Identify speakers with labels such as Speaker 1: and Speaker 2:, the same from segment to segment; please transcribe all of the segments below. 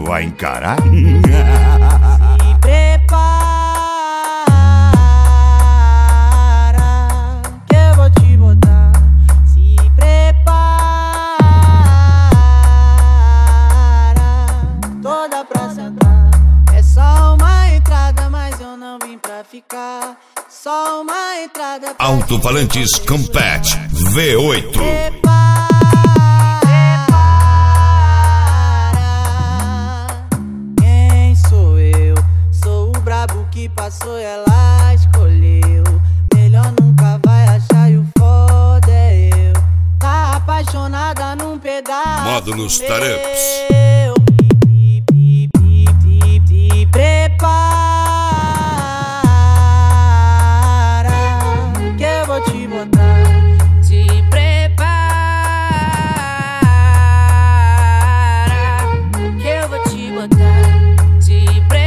Speaker 1: vai encarar?
Speaker 2: Se prepara, que eu vou te botar. Se prepara, toda pra sentar. É só uma entrada, mas eu não vim pra ficar. Só uma entrada pra
Speaker 1: Alto-falantes Compact V8.
Speaker 2: Quem sou eu? Sou o brabo que passou e ela escolheu. Melhor nunca vai achar e o foda é eu. Tá apaixonada num pedaço
Speaker 1: Módulos
Speaker 2: meu.
Speaker 1: Tarups.
Speaker 2: Te prepara, que eu vou te botar. Te prepara, que eu vou te botar. Te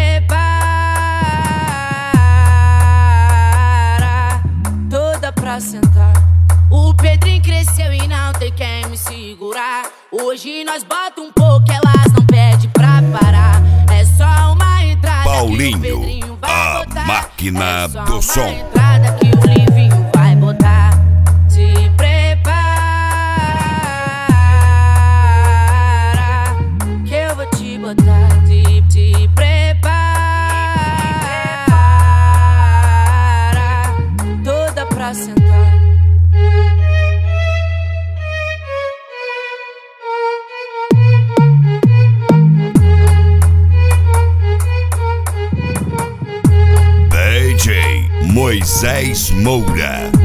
Speaker 2: prepara, toda pra sentar. O Pedrinho cresceu e não tem quem me segurar. Hoje nós bota um pouco, elas não pedem pra parar. É só uma entrada
Speaker 1: Paulinho,
Speaker 2: que o Pedrinho vai
Speaker 1: a
Speaker 2: botar.
Speaker 1: máquina
Speaker 2: É só
Speaker 1: do
Speaker 2: uma
Speaker 1: som.
Speaker 2: entrada que o Livinho vai botar. Te prepara, que eu vou te botar. Te prepara, toda pra sentar.
Speaker 1: DJ Moisés Moura.